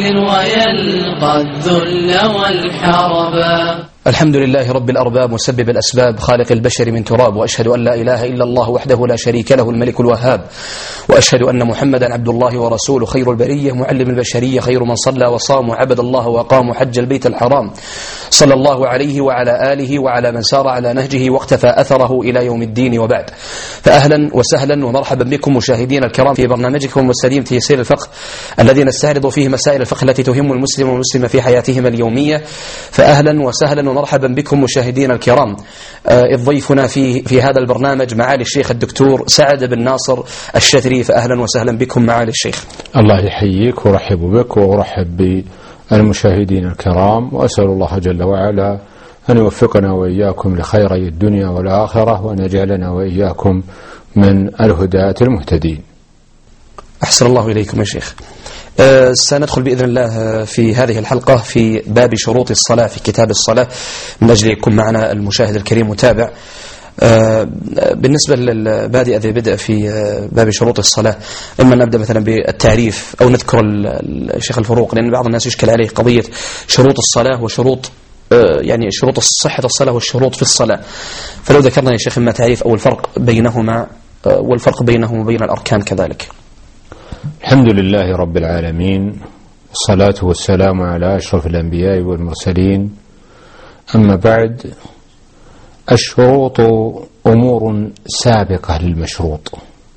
ويلقى الذل والحربا. الحمد لله رب الأرباب مسبب الأسباب خالق البشر من تراب، وأشهد أن لا إله إلا الله وحده لا شريك له الملك الوهاب، وأشهد أن محمدا عبد الله ورسوله خير البرية معلم البشرية، خير من صلى وصام وعبد الله وقام وحج البيت الحرام، صلى الله عليه وعلى آله وعلى من سار على نهجه واقتفى أثره إلى يوم الدين، وبعد. فأهلا وسهلا ومرحبا بكم مشاهدينا الكرام في برنامجكم المستديم تيسير الفقه، الذي نستعرض فيه مسائل الفقه التي تهم المسلم والمسلمة في حياتهما اليومية. فأهلا وسهلا ومرحبا بكم مشاهدينا الكرام. ضيفنا في هذا البرنامج معالي الشيخ الدكتور سعد بن ناصر الشذري، فأهلا وسهلا بكم معالي الشيخ. الله يحييك ورحب بك ورحب بالمشاهدين الكرام، وأسأل الله جل وعلا أن يوفقنا وإياكم لخيري الدنيا والآخرة، وأن يجعلنا وإياكم من الهداة المهتدين. أحسن الله إليكم يا شيخ. سندخل بإذن الله في هذه الحلقة في باب شروط الصلاة في كتاب الصلاة، من أجل يكون معنا المشاهد الكريم متابع. بالنسبة للبادئ ذي بدء في باب شروط الصلاة، إما نبدأ مثلا بالتعريف أو نذكر الشيخ الفروق، لأن بعض الناس يشكل عليه قضية شروط الصلاة وشروط يعني شروط صحة الصلاة والشروط في الصلاة. فلو ذكرنا يا شيخ إما تعريف أو الفرق بينهما والفرق بينهم وبين الأركان كذلك. الحمد لله رب العالمين، والصلاة والسلام على أشرف الأنبياء والمرسلين. أما بعد، الشروط أمور سابقة للمشروط،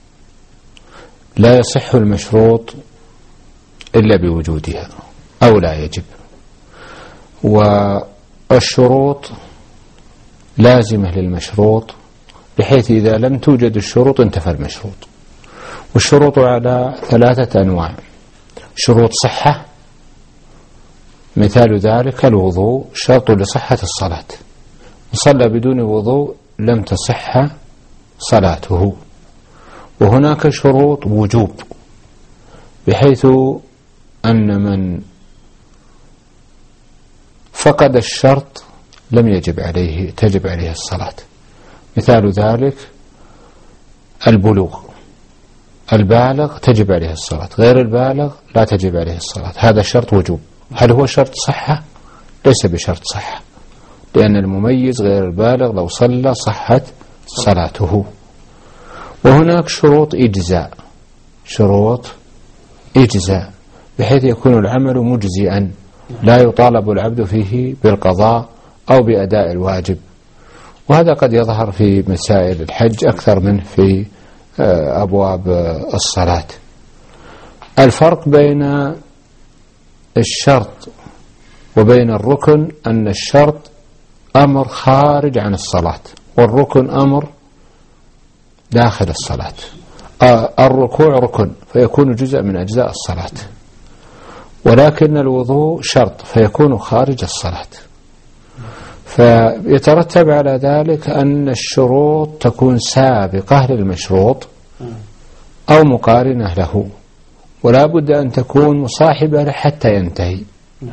لا يصح المشروط إلا بوجودها أو لا يجب، والشروط لازمة للمشروط، بحيث إذا لم توجد الشروط انتفى المشروط. والشروط على 3 أنواع: شروط صحة، مثال ذلك الوضوء شرط لصحة الصلاة، صلى بدون وضوء لم تصح صلاته. وهناك شروط وجوب، بحيث أن من فقد الشرط لم تجب عليه الصلاة. مثال ذلك البلوغ، البالغ تجب عليه الصلاة، غير البالغ لا تجب عليه الصلاة. هذا شرط وجوب. هل هو شرط صحة؟ ليس بشرط صحة، لأن المميز غير البالغ لو صلى صحت صلاته. وهناك شروط إجزاء، شروط إجزاء بحيث يكون العمل مجزئا، لا يطالب العبد فيه بالقضاء أو بأداء الواجب. وهذا قد يظهر في مسائل الحج أكثر منه في أبواب الصلاة. الفرق بين الشرط وبين الركن أن الشرط أمر خارج عن الصلاة، والركن أمر داخل الصلاة. الركوع ركن فيكون جزء من أجزاء الصلاة، ولكن الوضوء شرط فيكون خارج الصلاة. فيترتب على ذلك أن الشروط تكون سابقة للمشروط أو مقارنة له، ولا بد أن تكون مصاحبة له حتى ينتهي.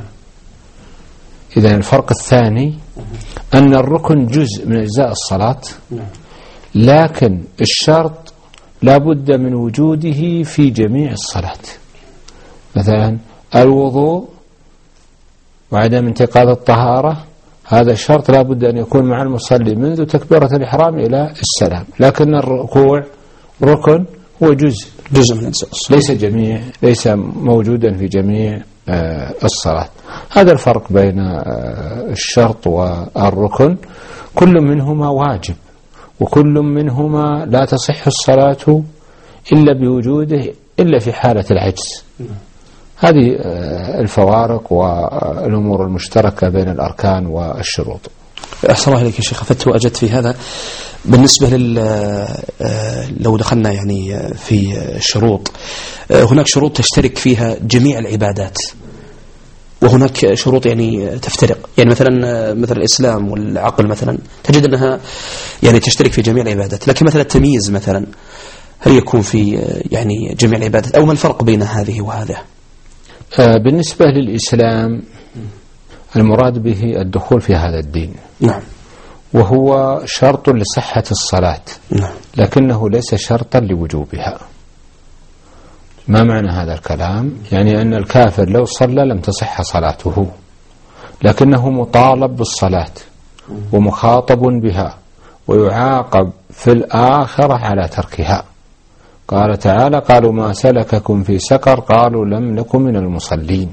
إذن الفرق الثاني أن الركن جزء من أجزاء الصلاة، لكن الشرط لا بد من وجوده في جميع الصلاة. مثلا الوضوء وعدم انتقاض الطهارة، هذا الشرط لا بد أن يكون مع المصلي منذ تكبيرة الإحرام إلى السلام. لكن الركوع ركن هو جزء من الصلاة، ليس موجودا في جميع الصلاة. هذا الفرق بين الشرط والركن. كل منهما واجب، وكل منهما لا تصح الصلاة إلا بوجوده إلا في حالة العجز. هذه الفوارق والأمور المشتركة بين الأركان والشروط. أحسن الله إليك يا شيخ، أفدت وأجدت في هذا. بالنسبة لو دخلنا يعني في الشروط، هناك شروط تشترك فيها جميع العبادات، وهناك شروط يعني تفترق. يعني مثلا الإسلام والعقل مثلا تجد أنها يعني تشترك في جميع العبادات، لكن مثلا التمييز مثلا هل يكون في يعني جميع العبادات، أو ما الفرق بين هذه وهذا؟ بالنسبة للإسلام المراد به الدخول في هذا الدين، نعم، وهو شرط لصحة الصلاة، نعم، لكنه ليس شرطا لوجوبها. ما معنى هذا الكلام؟ يعني أن الكافر لو صلى لم تصح صلاته، لكنه مطالب بالصلاة ومخاطب بها ويعاقب في الآخرة على تركها. قال تعالى: قالوا ما سلككم في سقر؟ قالوا لم نكن من المصلين.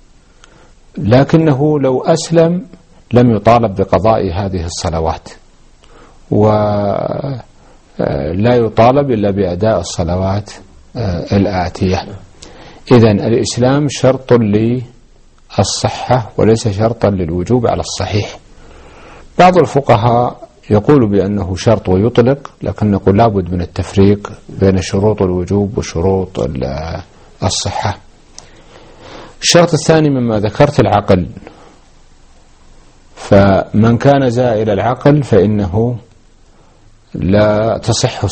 لكنه لو أسلم لم يطالب بقضاء هذه الصلوات، ولا يطالب إلا بأداء الصلوات الآتية. إذن الإسلام شرط للصحة وليس شرطا للوجوب على الصحيح. بعض الفقهاء يقول بأنه شرط ويطلق، لكن نقول لابد من التفريق بين شروط الوجوب وشروط الصحة. الشرط الثاني مما ذكرت العقل، فمن كان زائل العقل فإنه لا تصح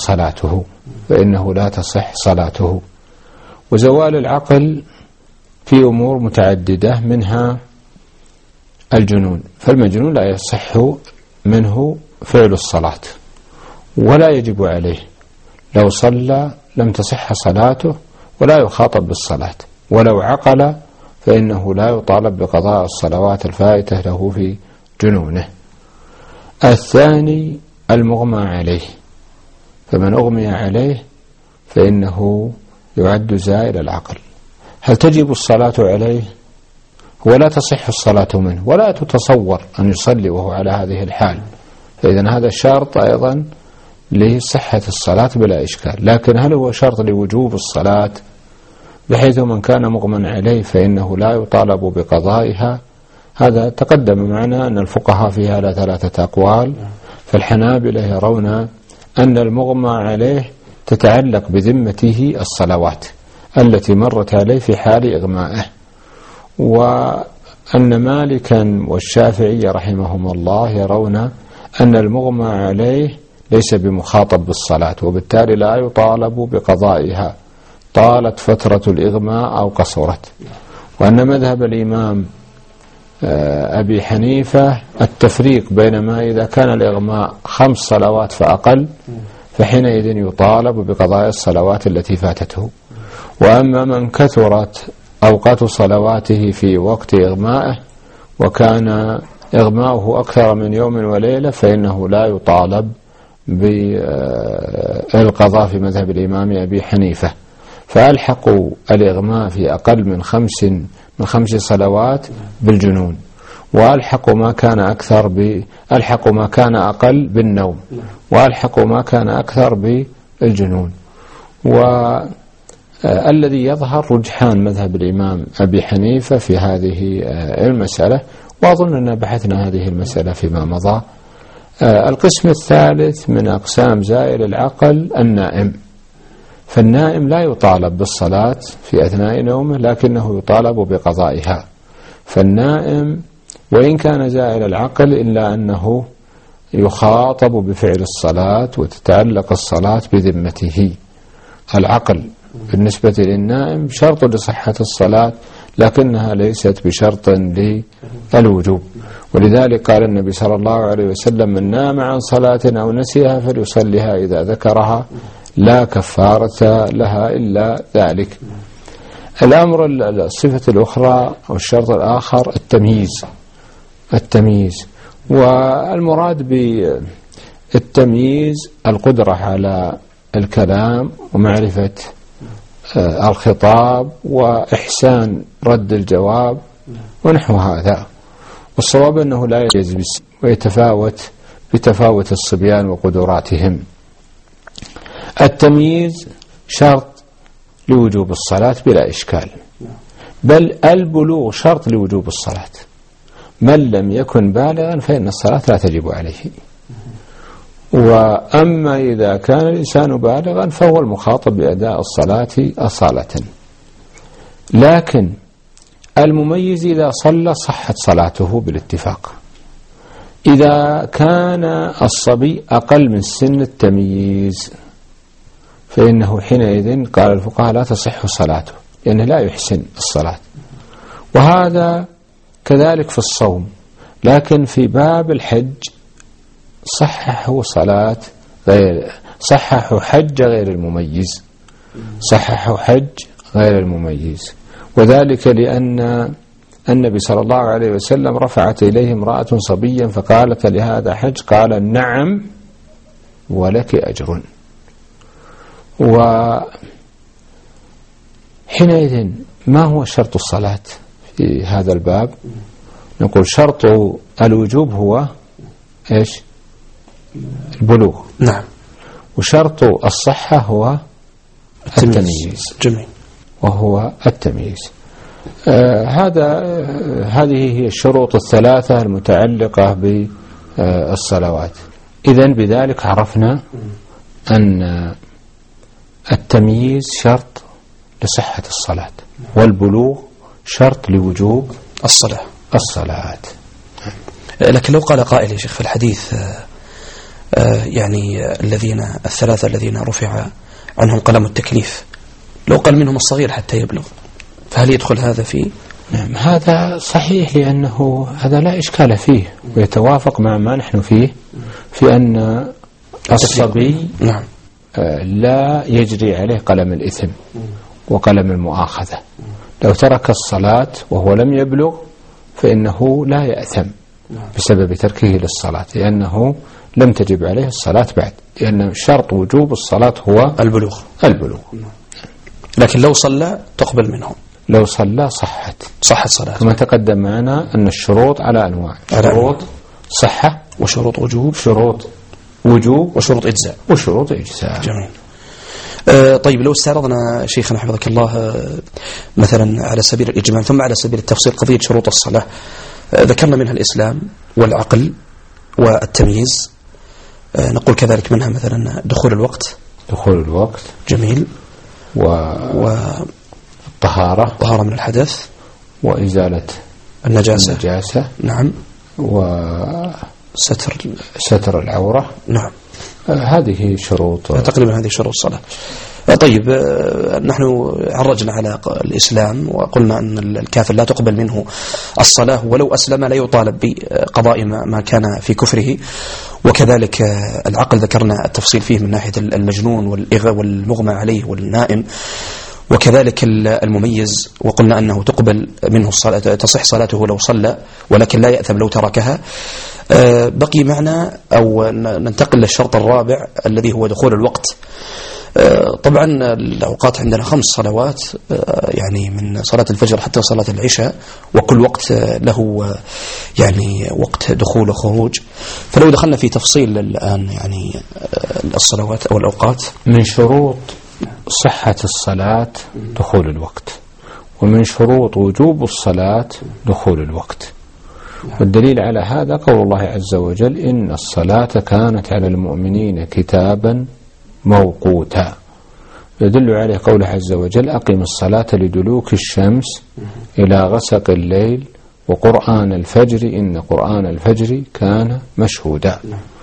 صلاته، وزوال العقل في أمور متعددة منها الجنون، فالمجنون لا يصح منه فعل الصلاة ولا يجب عليه، لو صلى لم تصح صلاته ولا يخاطب بالصلاة، ولو عقل فإنه لا يطالب بقضاء الصلوات الفائتة له في جنونه. الثاني المغمى عليه، فمن أغمي عليه فإنه يعد زائل العقل. هل تجب الصلاة عليه؟ ولا تصح الصلاة منه، ولا تتصور أن يصلي وهو على هذه الحال، فإذن هذا شرط أيضا لصحة الصلاة بلا إشكال. لكن هل هو شرط لوجوب الصلاة بحيث من كان مغمى عليه فإنه لا يطالب بقضائها؟ هذا تقدم معنا أن الفقهاء في هذا 3 أقوال. فالحنابلة يرون أن المغمى عليه تتعلق بذمته الصلوات التي مرت عليه في حال إغمائه، وأن مالكا والشافعي رحمهم الله يرون أن المغمى عليه ليس بمخاطب بالصلاة، وبالتالي لا يطالب بقضائها طالت فترة الإغماء أو قصرت. وأن مذهب الإمام أبي حنيفة التفريق بين ما إذا كان الإغماء 5 صلوات فأقل فحينئذ يطالب بقضاء الصلوات التي فاتته، وأما من كثرت أوقات صلواته في وقت إغمائه وكان إغماؤه أكثر من يوم وليلة فإنه لا يطالب بالقضاء في مذهب الإمام أبي حنيفة. فألحقوا الإغماء في أقل من 5 صلوات بالجنون، وألحقوا ما كان ألحقوا ما كان أقل بالنوم، وألحقوا ما كان أكثر بالجنون. والذي يظهر رجحان مذهب الإمام أبي حنيفة في هذه المسألة، وأظن أننا بحثنا هذه المسألة فيما مضى. القسم الثالث من أقسام زائل العقل النائم، فالنائم لا يطالب بالصلاة في أثناء نومه لكنه يطالب بقضائها. فالنائم وإن كان زائل العقل إلا أنه يخاطب بفعل الصلاة وتتعلق الصلاة بذمته. العقل بالنسبة للنائم شرط لصحة الصلاة لكنها ليست بشرط للوجوب، ولذلك قال النبي صلى الله عليه وسلم: من نام عن صلاة أو نسيها فليصليها إذا ذكرها لا كفارة لها إلا ذلك. الأمر الصفة الأخرى أو الشرط الآخر التمييز، والمراد بالتمييز القدرة على الكلام ومعرفة الخطاب وإحسان رد الجواب ونحو هذا. والصواب أنه لا يجوز ويتفاوت بتفاوت الصبيان وقدراتهم. التمييز شرط لوجوب الصلاة بلا إشكال، بل البلوغ شرط لوجوب الصلاة. من لم يكن بالغا فإن الصلاة لا تجب عليه، وأما إذا كان الإنسان بالغا فهو المخاطب بأداء الصلاة أصالة. لكن المميز إذا صلى صحت صلاته بالاتفاق. إذا كان الصبي أقل من سن التمييز فإنه حينئذ قال الفقهاء لا تصح صلاته لأنه لا يحسن الصلاة. وهذا كذلك في الصوم. لكن في باب الحج صححوا صححوا حج غير المميز، صححوا حج غير المميز. وذلك لأن النبي صلى الله عليه وسلم رفعت إليه امرأة صبيا فقالت لهذا حج؟ قال نعم ولك أجر. وحينئذ ما هو شرط الصلاة في هذا الباب؟ نقول شرط الوجوب هو إيش؟ البلوغ. نعم. وشرط الصحة هو التمييز. جميل. وهو التمييز. هذه هي الشروط الثلاثة المتعلقة بالصلوات. إذن بذلك عرفنا أن التمييز شرط لصحة الصلاة، والبلوغ شرط لوجوب الصلاة. لكن لو قال قائل يا شيخ في الحديث يعني الثلاثة الذين رفع عنهم قلم التكليف، لو قال منهم الصغير حتى يبلغ، فهل يدخل هذا فيه؟ نعم، هذا صحيح، لأنه هذا لا إشكال فيه ويتوافق مع ما نحن فيه، في أن الصبي نعم لا يجري عليه قلم الإثم وقلم المؤاخذة. لو ترك الصلاة وهو لم يبلغ فإنه لا يأثم بسبب تركه للصلاة، لأنه لم تجب عليه الصلاة بعد، لأن شرط وجوب الصلاة هو البلوغ. لكن لو صلى تقبل منهم، لو صلى صحت صلاة. كما تقدم معنا أن الشروط على أنواع: شروط صحة، وشروط وجوب، شروط وجوب، وشروط إجزاء. جميل. طيب لو استعرضنا شيخنا حفظك الله مثلا على سبيل الإجمال ثم على سبيل التفصيل قضية شروط الصلاة، ذكرنا منها الإسلام والعقل والتمييز، نقول كذلك منها مثلا دخول الوقت. جميل. الطهارة من الحدث، وإزالة النجاسة. نعم. ستر العورة. نعم. هذه شروط تقريبا، هذه شروط الصلاة. طيب نحن عرجنا على الإسلام وقلنا أن الكافر لا تقبل منه الصلاة ولو أسلم، لا يطالب بقضاء ما كان في كفره. وكذلك العقل ذكرنا التفصيل فيه من ناحية المجنون والمغمى عليه والنائم، وكذلك المميز، وقلنا أنه تقبل منه الصلاة، تصح صلاته لو صلى ولكن لا يأثم لو تركها. بقي معنا أو ننتقل للشرط الرابع الذي هو دخول الوقت. طبعا الأوقات عندنا 5 صلوات، يعني من صلاة الفجر حتى صلاة العشاء، وكل وقت له يعني وقت دخول وخروج. فلو دخلنا في تفصيل الآن يعني الصلوات أو الأوقات. من شروط صحة الصلاة دخول الوقت، ومن شروط وجوب الصلاة دخول الوقت. والدليل على هذا قول الله عز وجل: إن الصلاة كانت على المؤمنين كتابا موقوتا. يدل عليه قوله عز وجل: أقم الصلاة لدلوك الشمس إلى غسق الليل وقرآن الفجر إن قرآن الفجر كان مشهودا.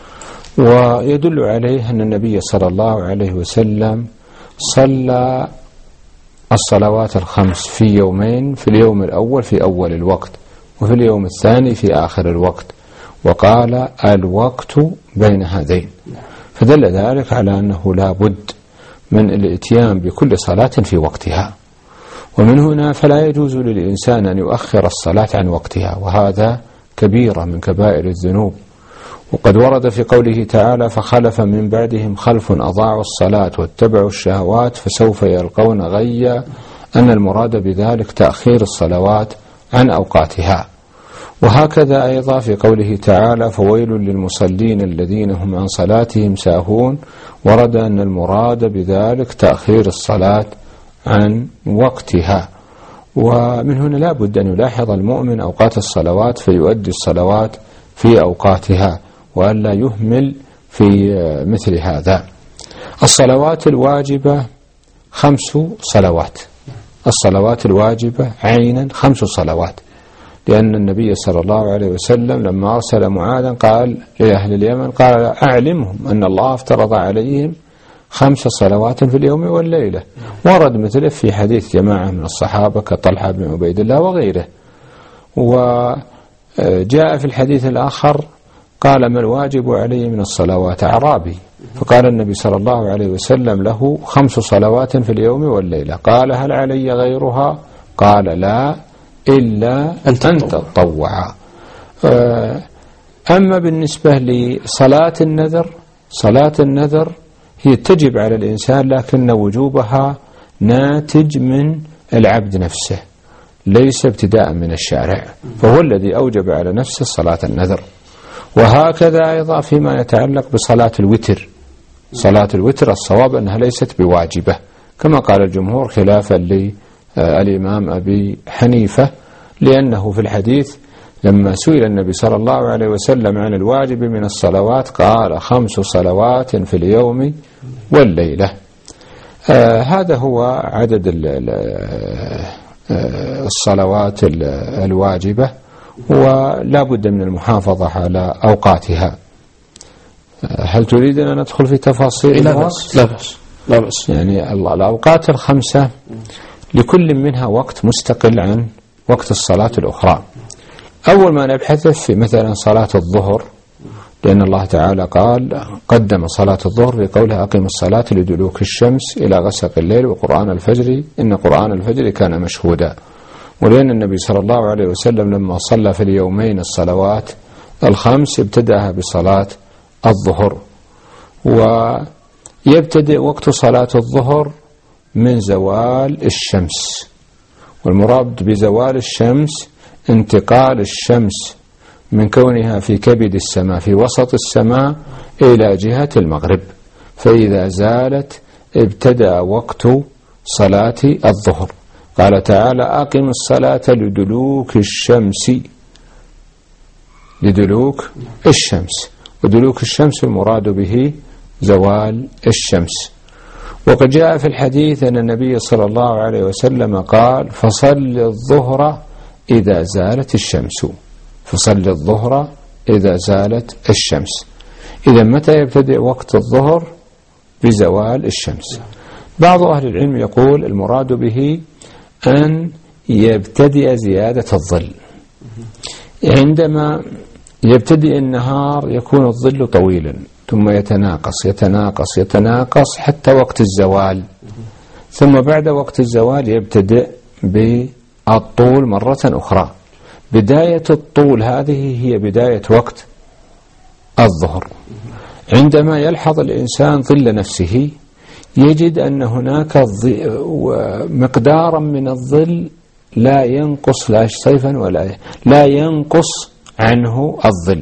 ويدل عليه أن النبي صلى الله عليه وسلم صلى الصلوات ال5 في يومين، في اليوم الأول في أول الوقت، وفي اليوم الثاني في آخر الوقت، وقال: الوقت بين هذين. فدل ذلك على أنه لا بد من الاتيان بكل صلاة في وقتها. ومن هنا فلا يجوز للإنسان أن يؤخر الصلاة عن وقتها، وهذا كبيرة من كبائر الذنوب. وقد ورد في قوله تعالى: فخلف من بعدهم خلف أضاعوا الصلاة واتبعوا الشهوات فسوف يلقون غيا، أن المراد بذلك تأخير الصلوات عن أوقاتها. وهكذا أيضا في قوله تعالى: فويل للمصلين الذين هم عن صلاتهم ساهون، ورد أن المراد بذلك تأخير الصلاة عن وقتها. ومن هنا لا بد أن يلاحظ المؤمن أوقات الصلوات فيؤدي الصلوات في أوقاتها، وألا يهمل في مثل هذا. الصلوات الواجبة 5 صلوات، الصلوات الواجبة عينا 5 صلوات، لأن النبي صلى الله عليه وسلم لما أرسل معاذا قال لأهل اليمن: قال أعلمهم أن الله افترض عليهم 5 صلوات في اليوم والليلة. ورد مثله في حديث جماعة من الصحابة كطلحة بن عبيد الله وغيره. وجاء في الحديث الآخر قال ما الواجب علي من الصلوات؟ أعرابي. فقال النبي صلى الله عليه وسلم له 5 صلوات في اليوم والليلة. قال هل علي غيرها؟ قال لا إلا أن تطوع. أما بالنسبة لصلاة النذر، صلاة النذر هي تجب على الإنسان، لكن وجوبها ناتج من العبد نفسه ليس ابتداء من الشارع، فهو الذي أوجب على نفسه صلاة النذر. وهكذا أيضا فيما يتعلق بصلاة الوتر. صلاة الوتر الصواب أنها ليست بواجبة كما قال الجمهور خلافا للإمام أبي حنيفة، لأنه في الحديث لما سئل النبي صلى الله عليه وسلم عن الواجب من الصلوات قال 5 صلوات في اليوم والليلة. هذا هو عدد الصلوات الواجبة، ولا بد من المحافظة على أوقاتها. هل تريد أن ندخل في تفاصيل؟ لا بأس. يعني الأوقات ال5 لكل منها وقت مستقل عن وقت الصلاة الأخرى. أول ما نبحث في مثلا صلاة الظهر، لأن الله تعالى قال قدم صلاة الظهر بقولها أقم الصلاة لدلوك الشمس إلى غسق الليل وقرآن الفجر إن قرآن الفجر كان مشهودا. ولأن النبي صلى الله عليه وسلم لما صلى في اليومين الصلوات ال5 ابتدأها بصلاة الظهر، ويبتدئ وقت صلاة الظهر من زوال الشمس. والمراد بزوال الشمس انتقال الشمس من كونها في كبد السماء في وسط السماء إلى جهة المغرب، فإذا زالت ابتدأ وقت صلاة الظهر. قال تعالى أقم الصلاة لدلوك الشمس، لدلوك الشمس، ودلوك الشمس المراد به زوال الشمس. وقد جاء في الحديث أن النبي صلى الله عليه وسلم قال فصل الظهر إذا زالت الشمس، فصل الظهر إذا زالت الشمس. إذا متى يبتدئ وقت الظهر؟ بزوال الشمس. بعض أهل العلم يقول المراد به أن يبتدئ زيادة الظل. عندما يبتدئ النهار يكون الظل طويلا ثم يتناقص يتناقص يتناقص حتى وقت الزوال، ثم بعد وقت الزوال يبتدئ بالطول مرة أخرى. بداية الطول هذه هي بداية وقت الظهر. عندما يلحظ الإنسان ظل نفسه يجد أن هناك مقدارا من الظل لا ينقص لا صيفا ولا لا ينقص عنه الظل.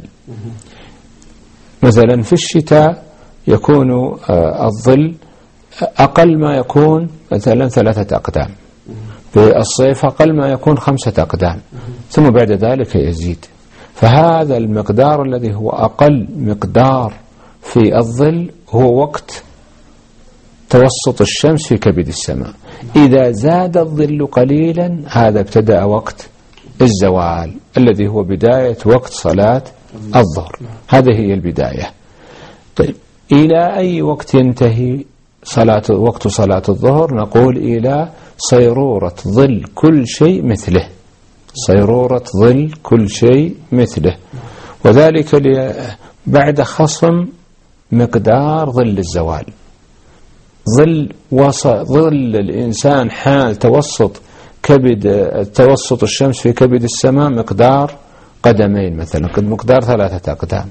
مثلا في الشتاء يكون الظل أقل ما يكون مثلا 3 أقدام، في الصيف أقل ما يكون 5 أقدام، ثم بعد ذلك يزيد. فهذا المقدار الذي هو أقل مقدار في الظل هو وقت توسط الشمس في كبد السماء. إذا زاد الظل قليلا هذا ابتدأ وقت الزوال الذي هو بداية وقت صلاة الظهر. هذه هي البداية. طيب إلى أي وقت ينتهي وقت صلاة الظهر؟ نقول إلى صيرورة ظل كل شيء مثله، صيرورة ظل كل شيء مثله، وذلك بعد خصم مقدار ظل الزوال. ظل الإنسان حال توسط الشمس في كبد السماء مقدار قدمين مثلا، مقدار 3 أقدام.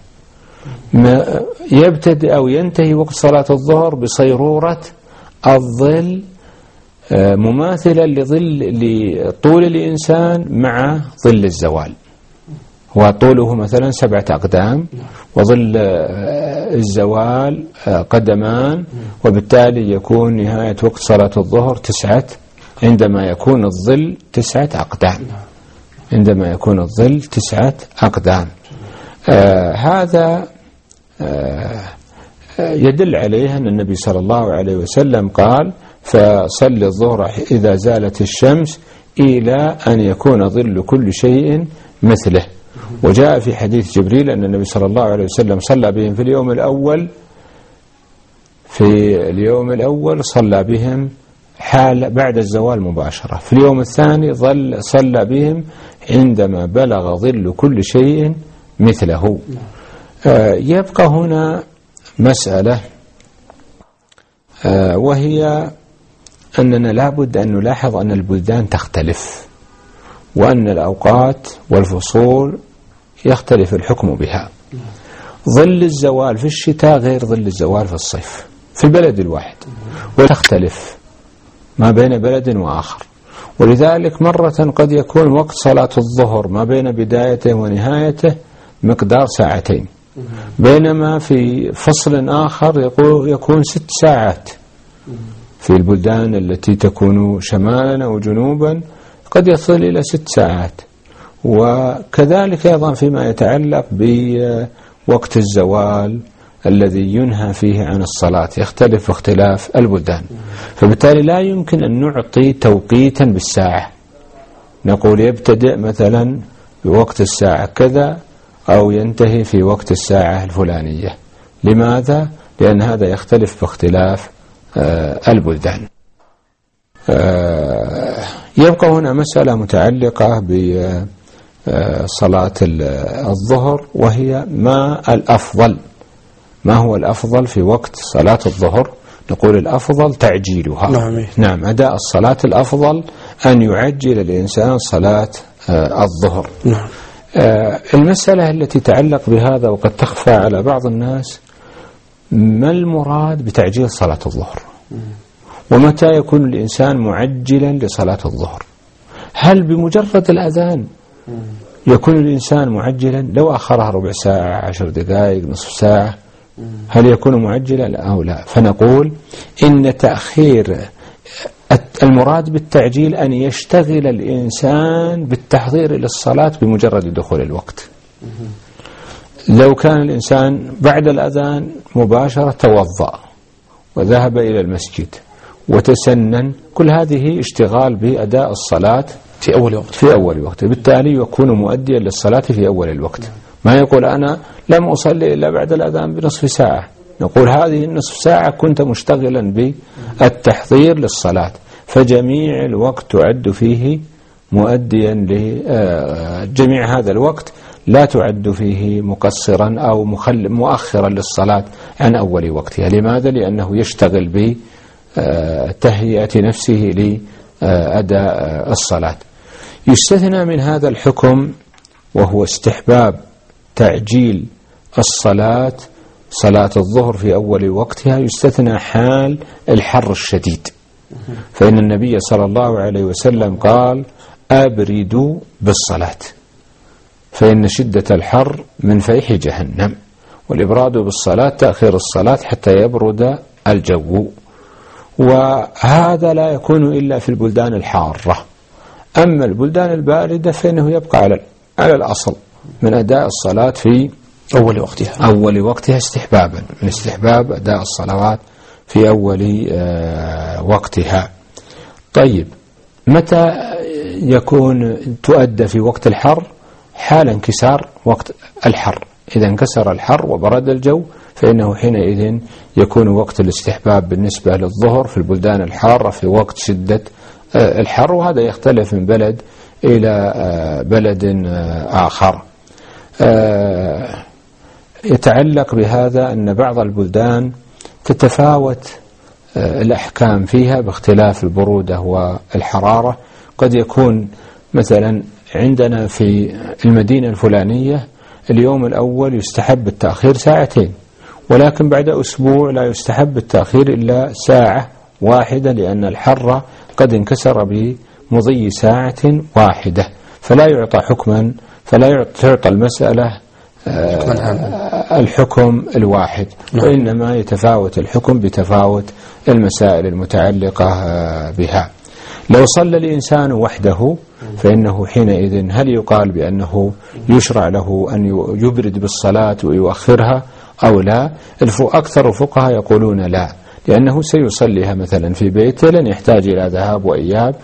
يبتدئ أو ينتهي وقت صلاة الظهر بصيرورة الظل مماثلا لطول الإنسان مع ظل الزوال، وطوله مثلا 7 أقدام وظل الزوال قدمان، وبالتالي يكون نهاية وقت صلاة الظهر 9 عندما يكون الظل 9 أقدام، عندما يكون الظل 9 أقدام. هذا يدل عليه أن النبي صلى الله عليه وسلم قال فصل الظهر إذا زالت الشمس إلى أن يكون ظل كل شيء مثله. وجاء في حديث جبريل أن النبي صلى الله عليه وسلم صلى بهم في اليوم الأول صلى بهم حال بعد الزوال مباشرة، في اليوم الثاني صلى بهم عندما بلغ ظل كل شيء مثله. يبقى هنا مسألة، وهي أننا لابد أن نلاحظ أن البلدان تختلف، وأن الأوقات والفصول يختلف الحكم بها. ظل الزوال في الشتاء غير ظل الزوال في الصيف في البلد الواحد، وتختلف ما بين بلد وآخر. ولذلك مرة قد يكون وقت صلاة الظهر ما بين بدايته ونهايته مقدار ساعتين، بينما في فصل آخر يكون 6 ساعات. في البلدان التي تكون شمالا وجنوبا قد يصل إلى 6 ساعات. وكذلك أيضا فيما يتعلق بوقت الزوال الذي ينهى فيه عن الصلاة يختلف اختلاف البلدان. فبالتالي لا يمكن أن نعطي توقيتا بالساعة، نقول يبتدئ مثلا بوقت الساعة كذا أو ينتهي في وقت الساعة الفلانية. لماذا؟ لأن هذا يختلف باختلاف البلدان. يبقى هنا مسألة متعلقة بصلاة الظهر، وهي ما الأفضل، ما هو الأفضل في وقت صلاة الظهر؟ نقول الأفضل تعجيلها. نعم، أداء الصلاة الأفضل أن يعجل الإنسان صلاة الظهر. نعم. المسألة التي تعلق بهذا وقد تخفى على بعض الناس، ما المراد بتعجيل صلاة الظهر؟ ومتى يكون الإنسان معجلا لصلاة الظهر؟ هل بمجرد الأذان يكون الإنسان معجلا؟ لو أخرها ربع ساعة 10 دقائق نصف ساعة هل يكون معجلا أو لا؟ فنقول إن تأخير المراد بالتعجيل أن يشتغل الإنسان بالتحضير للصلاة بمجرد دخول الوقت. لو كان الإنسان بعد الأذان مباشرة توضأ وذهب إلى المسجد وتسنن، كل هذه اشتغال بأداء الصلاة في أول وقت، بالتالي يكون مؤديا للصلاة في أول الوقت. ما يقول أنا لم أصلي إلا بعد الأذان بنصف ساعة، نقول هذه النصف ساعة كنت مشتغلا بالتحضير للصلاة، فجميع الوقت تعد فيه مؤديا لجميع هذا الوقت، لا تعد فيه مقصرا أو مؤخرا للصلاة عن أول وقتها. لماذا؟ لأنه يشتغل بتهيئة نفسه لأداء الصلاة. يستثنى من هذا الحكم وهو استحباب تعجيل الصلاة، صلاة الظهر في أول وقتها، يستثنى حال الحر الشديد، فإن النبي صلى الله عليه وسلم قال أبردوا بالصلاة فإن شدة الحر من فيح جهنم، والإبراد بالصلاة تأخير الصلاة حتى يبرد الجو، وهذا لا يكون إلا في البلدان الحارة. أما البلدان الباردة فإنه يبقى على الأصل من أداء الصلاة في أول وقتها استحبابا، من استحباب أداء الصلوات في أول وقتها. طيب، متى يكون تؤدى في وقت الحر؟ حال انكسار وقت الحر، إذا انكسر الحر وبرد الجو فإنه حينئذ يكون وقت الاستحباب بالنسبة للظهر في البلدان الحارة في وقت شدة الحر، وهذا يختلف من بلد إلى بلد آخر. يتعلق بهذا أن بعض البلدان تتفاوت الأحكام فيها باختلاف البرودة والحرارة. قد يكون مثلا عندنا في المدينة الفلانية اليوم الأول يستحب التأخير 2 ساعة، ولكن بعد أسبوع لا يستحب التأخير إلا 1 ساعة، لأن الحر قد انكسر بمضي 1 ساعة، فلا يعطى حكما، فلا تعطى المسألة الحكم الواحد، وإنما يتفاوت الحكم بتفاوت المسائل المتعلقة بها. لو صلى الإنسان وحده فإنه حينئذ هل يقال بأنه يشرع له أن يبرد بالصلاة ويؤخرها أو لا؟ أكثر الفقهاء يقولون لا، لأنه سيصليها مثلا في بيته، لن يحتاج إلى ذهاب وإياب،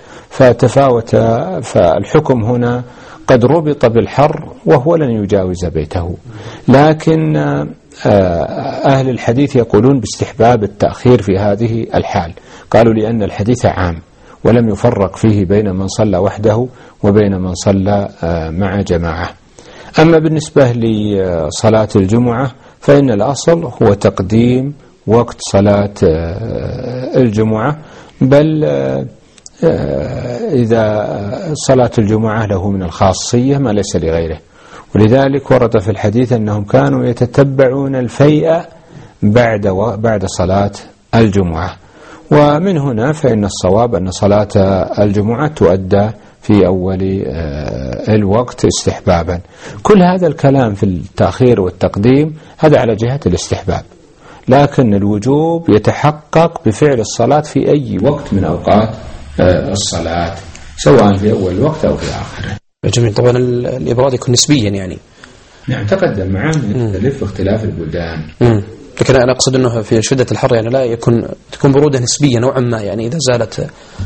فالحكم هنا قد ربط بالحر وهو لن يجاوز بيته. لكن أهل الحديث يقولون باستحباب التأخير في هذه الحال، قالوا لأن الحديث عام ولم يفرق فيه بين من صلى وحده وبين من صلى مع جماعة. أما بالنسبة لصلاة الجمعة فإن الأصل هو تقديم وقت صلاة الجمعة، بل إذا صلاة الجمعة له من الخاصية ما ليس لغيره، ولذلك ورد في الحديث أنهم كانوا يتتبعون الفيء بعد صلاة الجمعة. ومن هنا فإن الصواب أن صلاة الجمعة تؤدى في أول الوقت استحبابا. كل هذا الكلام في التأخير والتقديم هذا على جهة الاستحباب، لكن الوجوب يتحقق بفعل الصلاة في أي وقت من أوقات الصلاة، سواء في أول الوقت أو في آخره. جميل. طبعا الإبراد يكون نسبيا يعني. نعم تقدم معنا يختلف اختلاف البلدان. لكن أنا أقصد أنه في شدة الحر يعني لا تكون برودة نسبية نوعا ما، يعني إذا زالت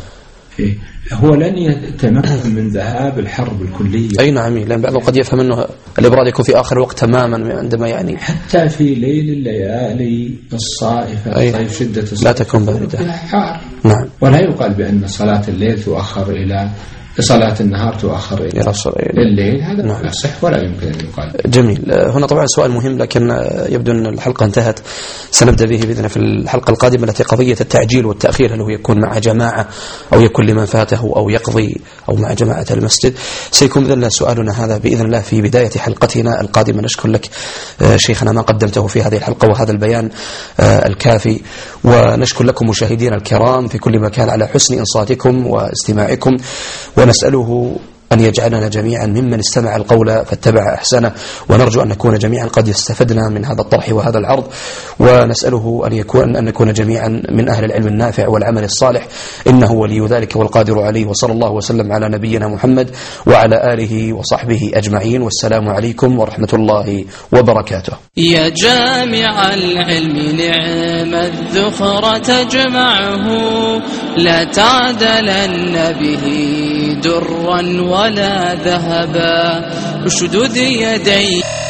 هو لن يتمكن من ذهاب الحر بالكلية. أي نعم، لأن بعضهم قد يفهم أنه الإبراد يكون في آخر وقت تماما عندما يعني حتى في ليل الليالي الصائفة صيف شدة الصيف لا تكون باردة. نعم. ولا يقال بأن صلاة الليل تؤخر إلى صلاة النهار تؤخر إلى الليل، هذا لا يصح ولا يمكن أن يقال. جميل. هنا طبعا سؤال مهم، لكن يبدو أن الحلقة انتهت، سنبدأ به بإذن في الحلقة القادمة التي قضية التعجيل والتأخير، هل هو يكون مع جماعة أو يكون لمن فاته أو يقضي أو مع جماعة المسجد. سيكون بإذن الله سؤالنا هذا بإذن الله في بداية حلقتنا القادمة. نشكر لك شيخنا ما قدمته في هذه الحلقة وهذا البيان الكافي، ونشكر لكم مشاهدينا الكرام في كل مكان على حسن إنصاتكم واستماعكم، ونسأله أن يجعلنا جميعا ممن استمع القول فاتبع أحسنه، ونرجو أن نكون جميعا قد استفدنا من هذا الطرح وهذا العرض، ونسأله أن نكون جميعا من أهل العلم النافع والعمل الصالح، إنه ولي ذلك والقادر عليه. وصلى الله وسلم على نبينا محمد وعلى آله وصحبه أجمعين، والسلام عليكم ورحمة الله وبركاته. يا جامع العلم نعم الذخر تجمعه، لا تعدلن به درا ولا ذهبا، اشدد يديك